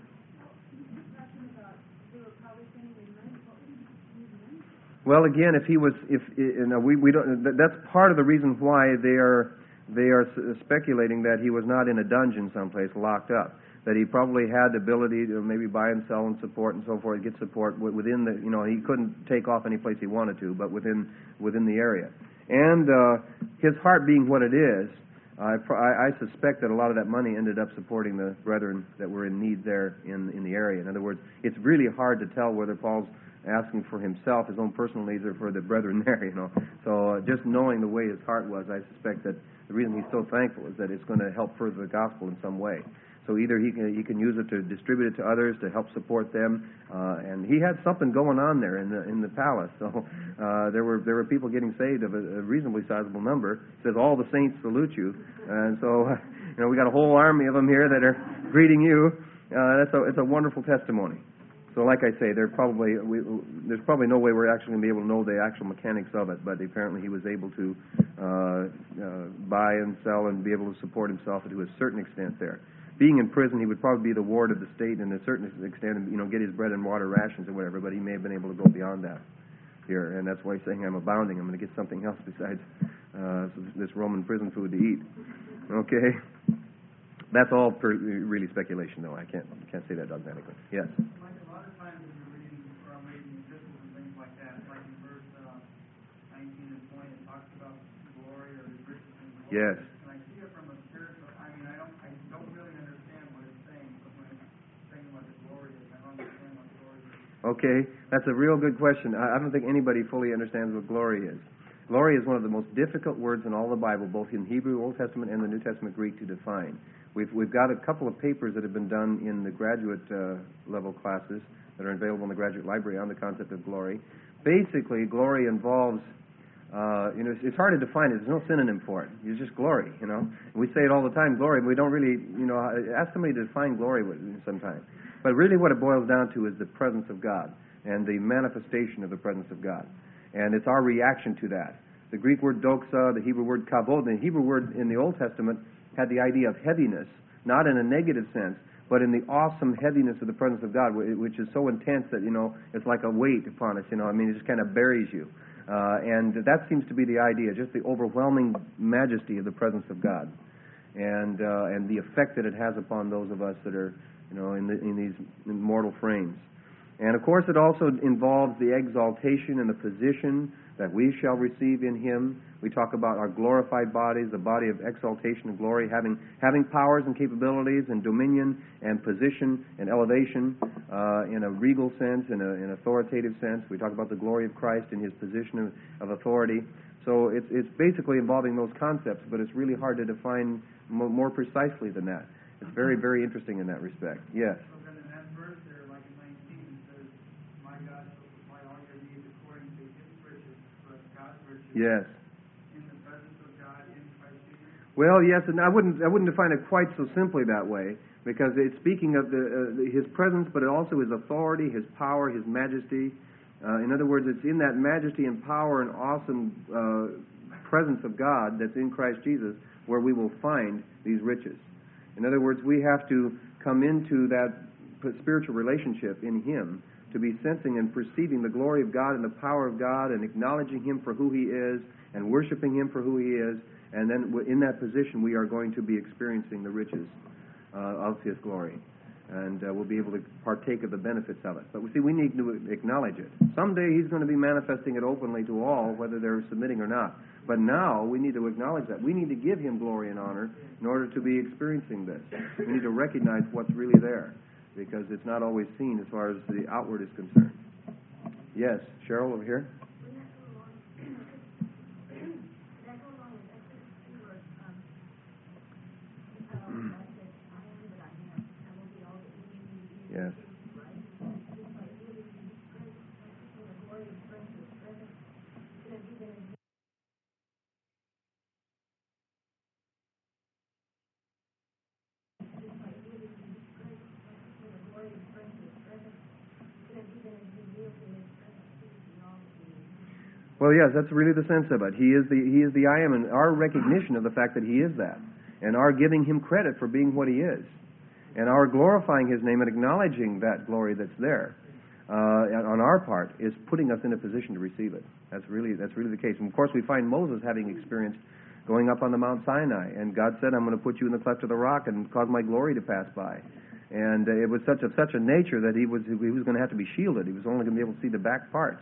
Speaker 1: Well, again, if he was, we don't. That's part of the reason why they are speculating that he was not in a dungeon someplace locked up. That he probably had the ability to maybe buy and sell and support and so forth, get support within the. He couldn't take off any place he wanted to, but within the area. And his heart being what it is, I suspect that a lot of that money ended up supporting the brethren that were in need there in the area. In other words, it's really hard to tell whether Paul's asking for himself, his own personal needs, or for the brethren there, So just knowing the way his heart was, I suspect that the reason he's so thankful is that it's going to help further the gospel in some way. So either he can use it to distribute it to others, to help support them, and he had something going on there in the palace. So there were people getting saved of a reasonably sizable number. It says all the saints salute you, and so we got a whole army of them here that are greeting you. It's a wonderful testimony. So like I say, there's probably no way we're actually going to be able to know the actual mechanics of it, but apparently he was able to buy and sell and be able to support himself to a certain extent there. Being in prison, he would probably be the ward of the state and to a certain extent, get his bread and water rations or whatever, but he may have been able to go beyond that here, and that's why he's saying, I'm abounding. I'm going to get something else besides this Roman prison food to eat. Okay? That's all really speculation, though. I can't say that dogmatically. Yes?
Speaker 2: Like a lot of times when you're reading or reading epistles and things like that, like in verse 19 and 20, it talks about glory or the riches and glory.
Speaker 1: Yes.
Speaker 2: And I see it from a spiritual, I don't really understand what it's saying, but when it's saying what the glory is, I don't understand what glory is.
Speaker 1: Okay, that's a real good question. I don't think anybody fully understands what glory is. Glory is one of the most difficult words in all the Bible, both in Hebrew, Old Testament, and the New Testament Greek to define. We've got a couple of papers that have been done in the graduate level classes that are available in the graduate library on the concept of glory. Basically, glory involves, it's hard to define it. There's no synonym for it. It's just glory, We say it all the time, glory, but we don't really, ask somebody to define glory sometimes. But really what it boils down to is the presence of God and the manifestation of the presence of God. And it's our reaction to that. The Greek word doxa, the Hebrew word kavod, the Hebrew word in the Old Testament had the idea of heaviness, not in a negative sense, but in the awesome heaviness of the presence of God, which is so intense that, it's like a weight upon us, it just kind of buries you. And that seems to be the idea, just the overwhelming majesty of the presence of God, and the effect that it has upon those of us that are, in these mortal frames. And of course, it also involves the exaltation and the position that we shall receive in Him. We talk about our glorified bodies, the body of exaltation and glory, having powers and capabilities and dominion and position and elevation in a regal sense, in an authoritative sense. We talk about the glory of Christ in His position of authority. So it's basically involving those concepts, but it's really hard to define more precisely than that. It's very, very interesting in that respect. Yes? Yes.
Speaker 2: In the presence of God in Christ Jesus.
Speaker 1: Well, yes, and I wouldn't define it quite so simply that way, because it's speaking of His presence, but also His authority, His power, His majesty. In other words, it's in that majesty and power and awesome presence of God that's in Christ Jesus where we will find these riches. In other words, we have to come into that spiritual relationship in Him to be sensing and perceiving the glory of God and the power of God and acknowledging Him for who He is and worshiping Him for who He is. And then in that position, we are going to be experiencing the riches of His glory. And we'll be able to partake of the benefits of it. But we need to acknowledge it. Someday He's going to be manifesting it openly to all, whether they're submitting or not. But now we need to acknowledge that. We need to give Him glory and honor in order to be experiencing this. We need to recognize what's really there, because it's not always seen as far as the outward is concerned. Yes, Cheryl over here. Yes. Well, yes, that's really the sense of it. He is the I am, and our recognition of the fact that He is that, and our giving Him credit for being what He is, and our glorifying His name and acknowledging that glory that's there on our part is putting us in a position to receive it. That's really the case. And of course, we find Moses having experienced going up on the Mount Sinai, and God said, "I'm going to put you in the cleft of the rock and cause my glory to pass by." And it was such a nature that he was going to have to be shielded. He was only going to be able to see the back parts.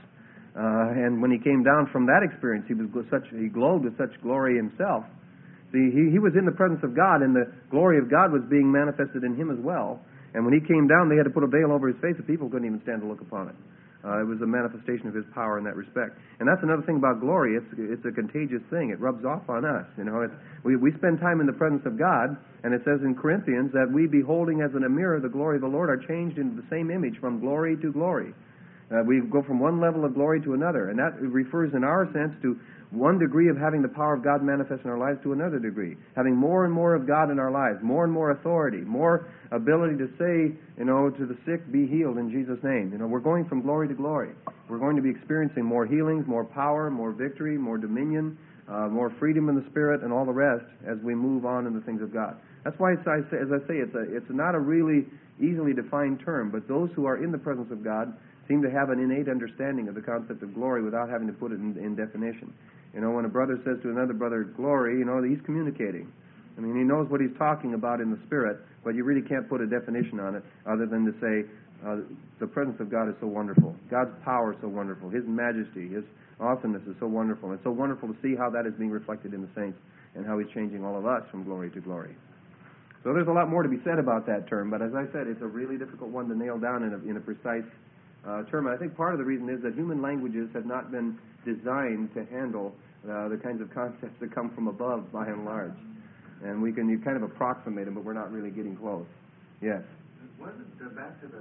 Speaker 1: And when he came down from that experience, he glowed with such glory himself. See, he was in the presence of God, and the glory of God was being manifested in him as well. And when he came down, they had to put a veil over his face, and people couldn't even stand to look upon it. It was a manifestation of His power in that respect. And that's another thing about glory. It's a contagious thing. It rubs off on us. You know, we spend time in the presence of God, and it says in Corinthians that we, beholding as in a mirror the glory of the Lord, are changed into the same image from glory to glory. We go from one level of glory to another, and that refers in our sense to one degree of having the power of God manifest in our lives to another degree, having more and more of God in our lives, more and more authority, more ability to say, to the sick, be healed in Jesus' name. We're going from glory to glory. We're going to be experiencing more healings, more power, more victory, more dominion, more freedom in the Spirit, and all the rest as we move on in the things of God. That's why, as I say, it's not a really easily defined term, but those who are in the presence of God seem to have an innate understanding of the concept of glory without having to put it in definition. When a brother says to another brother, glory, he's communicating. I mean, he knows what he's talking about in the Spirit, but you really can't put a definition on it other than to say the presence of God is so wonderful. God's power is so wonderful. His majesty, His awesomeness is so wonderful. It's so wonderful to see how that is being reflected in the saints and how He's changing all of us from glory to glory. So there's a lot more to be said about that term, but as I said, it's a really difficult one to nail down in a precise term. And I think part of the reason is that human languages have not been designed to handle the kinds of concepts that come from above, by and large. And you kind of approximate them, but we're not really getting close. Yes?
Speaker 3: Wasn't, back to the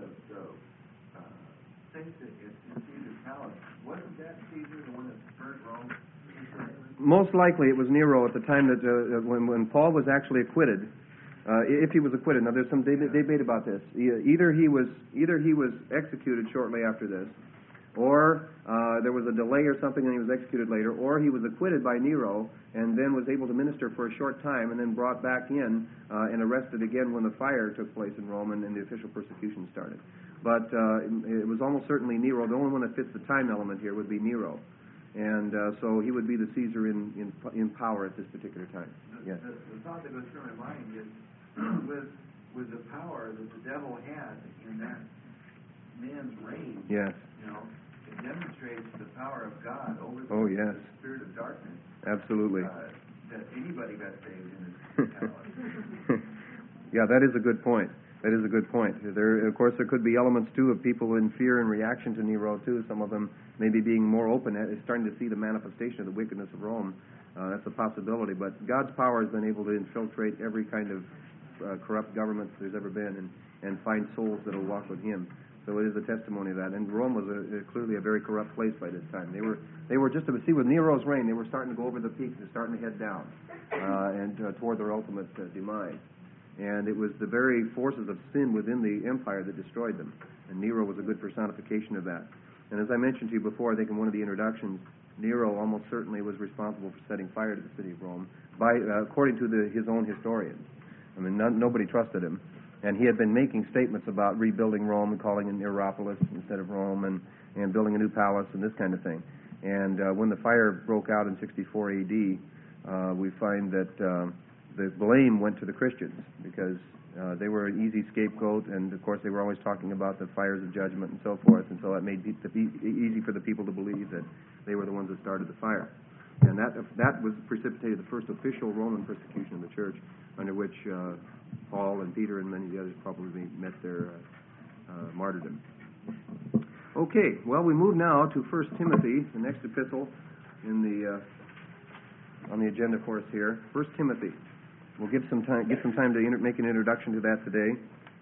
Speaker 3: things that in Caesar's palace, wasn't that Caesar the one that burnt Rome?
Speaker 1: Most likely it was Nero at the time that when Paul was actually acquitted. If he was acquitted. Now there's some debate about this. Either he was executed shortly after this, or there was a delay or something and he was executed later, or he was acquitted by Nero and then was able to minister for a short time and then brought back in and arrested again when the fire took place in Rome and the official persecution started. But it was almost certainly Nero. The only one that fits the time element here would be Nero. And so he would be the Caesar in power at this particular time. Yes.
Speaker 3: The thought that goes through my mind is with the power that the devil had in that man's reign.
Speaker 1: Yes.
Speaker 3: It demonstrates the power of God over
Speaker 1: yes.
Speaker 3: the spirit of darkness.
Speaker 1: Absolutely.
Speaker 3: That anybody got saved in his palace.
Speaker 1: Yeah, that is a good point. That is a good point. Of course, there could be elements, too, of people in fear and reaction to Nero, too. Some of them maybe being more open, starting to see the manifestation of the wickedness of Rome. That's a possibility. But God's power has been able to infiltrate every kind of corrupt government there's ever been and find souls that will walk with Him. So it is a testimony of that. And Rome was clearly a very corrupt place by this time. They were just to see with Nero's reign, they were starting to go over the peaks. They're starting to head down and toward their ultimate demise. And it was the very forces of sin within the empire that destroyed them. And Nero was a good personification of that. And as I mentioned to you before, I think in one of the introductions, Nero almost certainly was responsible for setting fire to the city of Rome, according to his own historians. I mean, nobody trusted him. And he had been making statements about rebuilding Rome and calling it Neropolis instead of Rome and building a new palace and this kind of thing. And when the fire broke out in 64 A.D., we find that the blame went to the Christians because they were an easy scapegoat, and of course they were always talking about the fires of judgment and so forth, and so that made it easy for the people to believe that they were the ones that started the fire. And that was precipitated the first official Roman persecution of the church, under which Paul and Peter and many of the others probably met their martyrdom. Okay, well, we move now to 1 Timothy, the next epistle on the agenda for us here. 1 Timothy. We'll get some time to make an introduction to that today.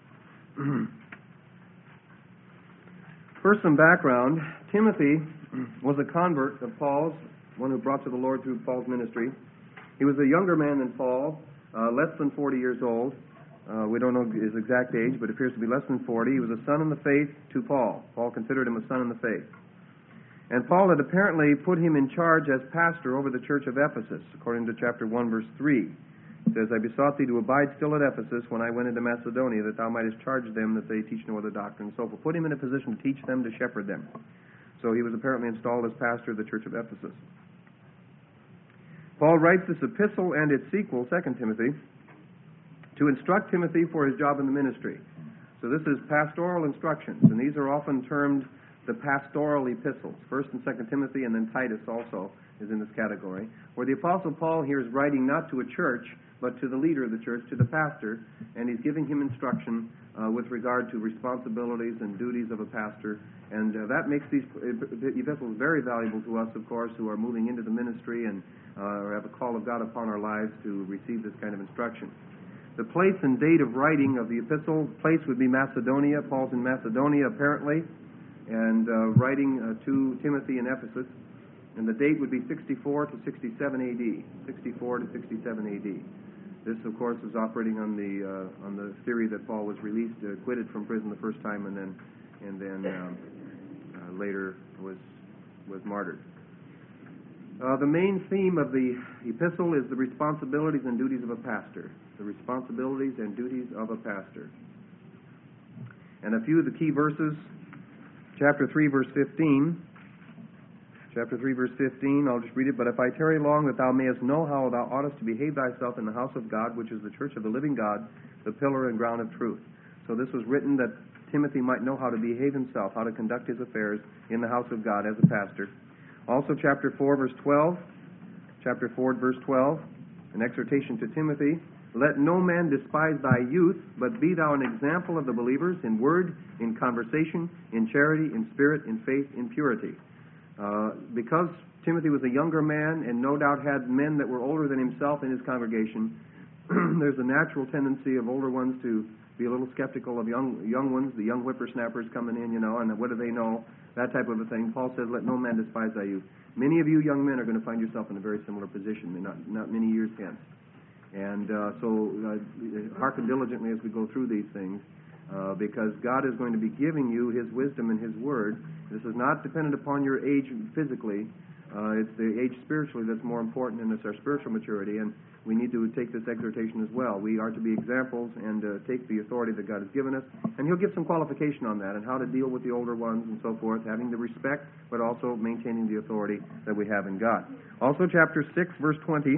Speaker 1: First, some background. Timothy was a convert of Paul's, one who brought to the Lord through Paul's ministry. He was a younger man than Paul, less than 40 years old. We don't know his exact age, but it appears to be less than 40. He was a son in the faith to Paul. Paul considered him a son in the faith. And Paul had apparently put him in charge as pastor over the church of Ephesus, according to chapter 1, verse 3. It says, I besought thee to abide still at Ephesus when I went into Macedonia, that thou mightest charge them that they teach no other doctrine. So put him in a position to teach them, to shepherd them. So he was apparently installed as pastor of the church of Ephesus. Paul writes this epistle and its sequel, 2 Timothy, to instruct Timothy for his job in the ministry. So this is pastoral instructions, and these are often termed the pastoral epistles. 1 and 2 Timothy, and then Titus also is in this category, where the Apostle Paul here is writing not to a church, but to the leader of the church, to the pastor, and he's giving him instruction with regard to responsibilities and duties of a pastor. And that makes these epistles very valuable to us, of course, who are moving into the ministry and have a call of God upon our lives to receive this kind of instruction. The place and date of writing of the epistle, place would be Macedonia. Paul's in Macedonia, apparently, and writing to Timothy in Ephesus. And the date would be 64 to 67 A.D., 64 to 67 A.D. This, of course, is operating on the theory that Paul was released, acquitted from prison the first time, and then later was martyred. The main theme of the epistle is the responsibilities and duties of a pastor. The responsibilities and duties of a pastor. And a few of the key verses, chapter 3, verse 15. Chapter 3, verse 15, I'll just read it. But if I tarry long, that thou mayest know how thou oughtest to behave thyself in the house of God, which is the church of the living God, the pillar and ground of truth. So this was written that Timothy might know how to behave himself, how to conduct his affairs in the house of God as a pastor. Also, chapter 4, verse 12. Chapter 4, verse 12, an exhortation to Timothy. Let no man despise thy youth, but be thou an example of the believers in word, in conversation, in charity, in spirit, in faith, in purity. Because Timothy was a younger man and no doubt had men that were older than himself in his congregation, there's a natural tendency of older ones to be a little skeptical of young ones, the young whippersnappers coming in, and what do they know, that type of a thing. Paul says, let no man despise thy youth. Many of you young men are going to find yourself in a very similar position, not many years hence. And so hearken diligently as we go through these things, because God is going to be giving you His wisdom and His Word. This is not dependent upon your age physically. It's the age spiritually that's more important, and it's our spiritual maturity, and we need to take this exhortation as well. We are to be examples and take the authority that God has given us, and He'll give some qualification on that and how to deal with the older ones and so forth, having the respect, but also maintaining the authority that we have in God. Also, chapter 6, verse 20,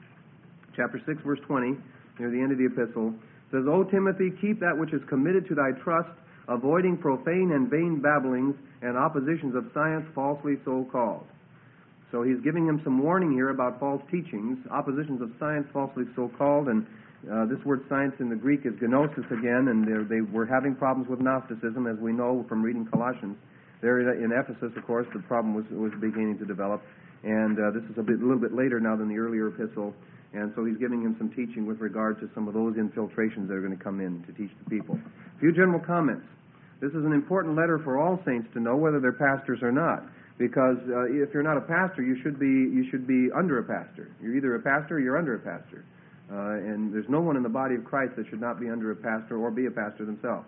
Speaker 1: near the end of the epistle, says, O Timothy, keep that which is committed to thy trust, avoiding profane and vain babblings and oppositions of science falsely so called. So he's giving him some warning here about false teachings, oppositions of science falsely so called, and this word science in the Greek is gnosis again, and they were having problems with Gnosticism, as we know from reading Colossians. There in Ephesus, of course, the problem was beginning to develop, and this is a little bit later now than the earlier epistle. And so he's giving him some teaching with regard to some of those infiltrations that are going to come in to teach the people. A few general comments. This is an important letter for all saints to know, whether they're pastors or not. Because if you're not a pastor, you should be under a pastor. You're either a pastor or you're under a pastor. And there's no one in the body of Christ that should not be under a pastor or be a pastor themselves.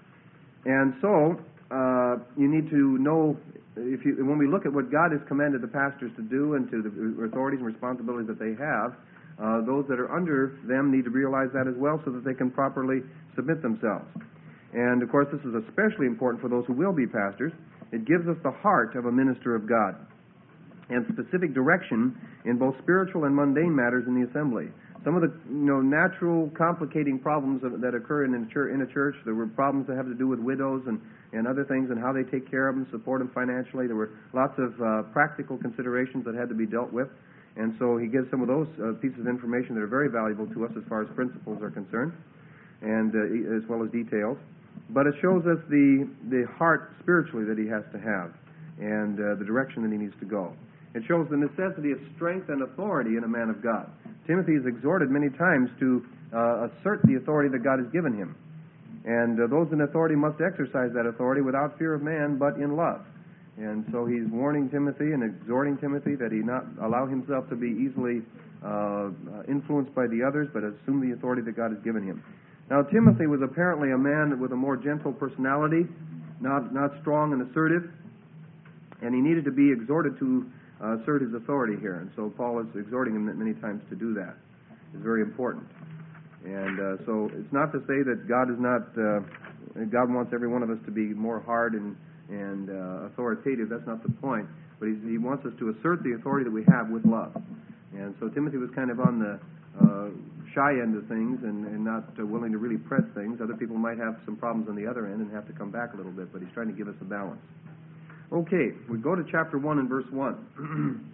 Speaker 1: And so you need to know, when we look at what God has commanded the pastors to do and to the authorities and responsibilities that they have, those that are under them need to realize that as well, so that they can properly submit themselves. And, of course, this is especially important for those who will be pastors. It gives us the heart of a minister of God and specific direction in both spiritual and mundane matters in the assembly. Some of the natural complicating problems that occur in a church, there were problems that have to do with widows and other things and how they take care of them, support them financially. There were lots of practical considerations that had to be dealt with. And so he gives some of those pieces of information that are very valuable to us as far as principles are concerned, and as well as details. But it shows us the heart spiritually that he has to have, and the direction that he needs to go. It shows the necessity of strength and authority in a man of God. Timothy is exhorted many times to assert the authority that God has given him. And those in authority must exercise that authority without fear of man, but in love. And so he's warning Timothy and exhorting Timothy that he not allow himself to be easily influenced by the others, but assume the authority that God has given him. Now, Timothy was apparently a man with a more gentle personality, not strong and assertive. And he needed to be exhorted to assert his authority here. And so Paul is exhorting him many times to do that. It's very important. And so it's not to say that God is not, God wants every one of us to be more hard and authoritative. That's not the point. But he wants us to assert the authority that we have with love. And so Timothy was kind of on the shy end of things and not willing to really press things. Other people might have some problems on the other end and have to come back a little bit, but he's trying to give us a balance. Okay, we go to chapter 1 and verse 1.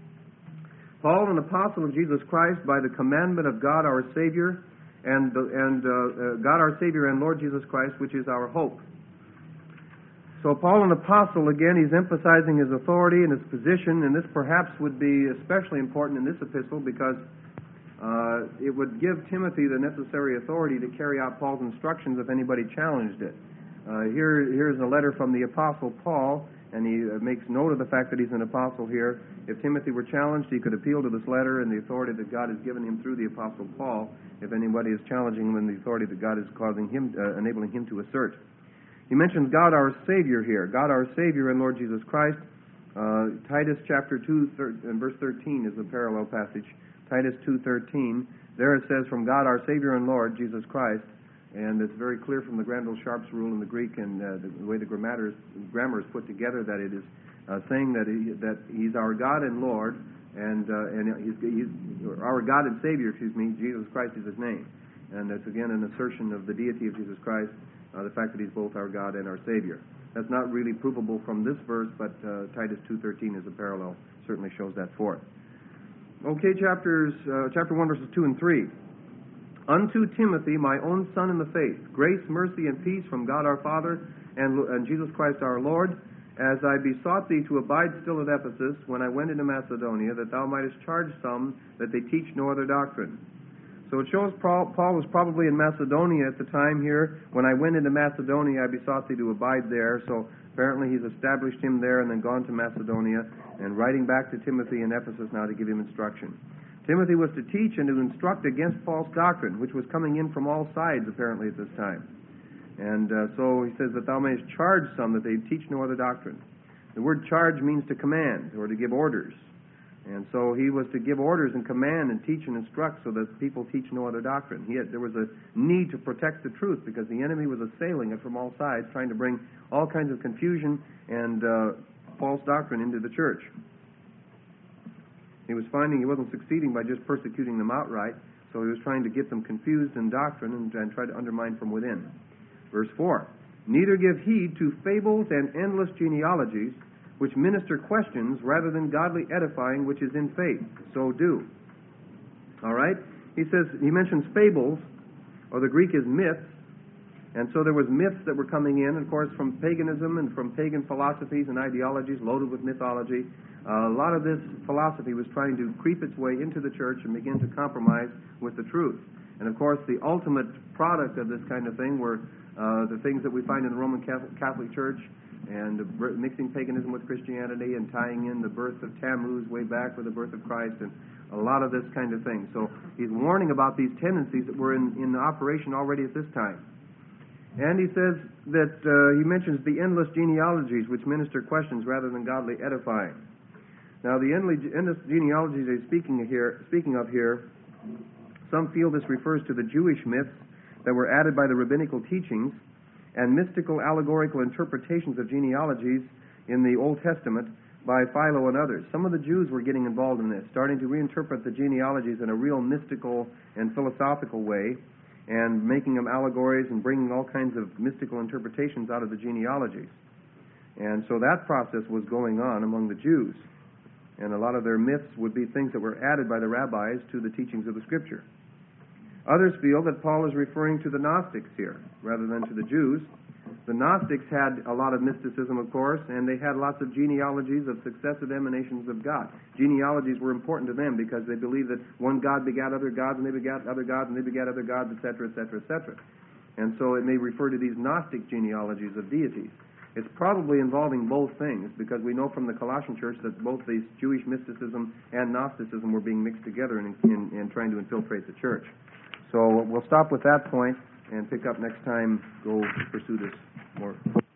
Speaker 1: Paul, an apostle of Jesus Christ, by the commandment of God our Savior, and God our Savior and Lord Jesus Christ, which is our hope. So Paul, an apostle, again, he's emphasizing his authority and his position, and this perhaps would be especially important in this epistle because it would give Timothy the necessary authority to carry out Paul's instructions if anybody challenged it. Here's a letter from the apostle Paul, and he makes note of the fact that he's an apostle here. If Timothy were challenged, he could appeal to this letter and the authority that God has given him through the apostle Paul if anybody is challenging him in the authority that God is causing him, enabling him to assert. He mentions God our Savior here. God our Savior and Lord Jesus Christ. Titus chapter 2 and verse 13 is a parallel passage. Titus 2:13. There it says, from God our Savior and Lord Jesus Christ. And it's very clear from the Grandel-Sharp's rule in the Greek and the way the grammar is put together that it is saying that He's our God and Lord, and he's our God and Savior, Jesus Christ is His name. And that's again an assertion of the deity of Jesus Christ, the fact that He's both our God and our Savior. That's not really provable from this verse, but Titus 2:13 is a parallel, certainly shows that forth. Okay, chapter 1, verses 2 and 3. Unto Timothy, my own son in the faith, grace, mercy, and peace from God our Father and Jesus Christ our Lord, as I besought thee to abide still at Ephesus when I went into Macedonia, that thou mightest charge some that they teach no other doctrine. So it shows Paul was probably in Macedonia at the time here. When I went into Macedonia, I besought thee to abide there. So apparently he's established him there and then gone to Macedonia and writing back to Timothy in Ephesus now to give him instruction. Timothy was to teach and to instruct against false doctrine, which was coming in from all sides apparently at this time. And so he says that thou mayest charge some that they teach no other doctrine. The word charge means to command or to give orders. And so he was to give orders and command and teach and instruct so that people teach no other doctrine. There was a need to protect the truth because the enemy was assailing it from all sides, trying to bring all kinds of confusion and false doctrine into the church. He was finding he wasn't succeeding by just persecuting them outright, so he was trying to get them confused in doctrine and try to undermine from within. Verse 4, neither give heed to fables and endless genealogies, which minister questions rather than godly edifying, which is in faith. So do. All right? He mentions fables, or the Greek is myths, and so there was myths that were coming in, of course, from paganism and from pagan philosophies and ideologies loaded with mythology. A lot of this philosophy was trying to creep its way into the church and begin to compromise with the truth. And of course, the ultimate product of this kind of thing were the things that we find in the Roman Catholic Church, and mixing paganism with Christianity and tying in the birth of Tammuz way back with the birth of Christ and a lot of this kind of thing. So he's warning about these tendencies that were in operation already at this time. And he says that he mentions the endless genealogies which minister questions rather than godly edifying. Now the endless genealogies he's speaking of here, some feel this refers to the Jewish myths that were added by the rabbinical teachings and mystical allegorical interpretations of genealogies in the Old Testament by Philo and others. Some of the Jews were getting involved in this, starting to reinterpret the genealogies in a real mystical and philosophical way, and making them allegories and bringing all kinds of mystical interpretations out of the genealogies. And so that process was going on among the Jews. And a lot of their myths would be things that were added by the rabbis to the teachings of the Scripture. Others feel that Paul is referring to the Gnostics here, rather than to the Jews. The Gnostics had a lot of mysticism, of course, and they had lots of genealogies of successive emanations of God. Genealogies were important to them because they believed that one God begat other gods, and they begat other gods, and they begat other gods, etc., etc., etc. And so it may refer to these Gnostic genealogies of deities. It's probably involving both things, because we know from the Colossian church that both these Jewish mysticism and Gnosticism were being mixed together in trying to infiltrate the church. So we'll stop with that point and pick up next time, go pursue this more.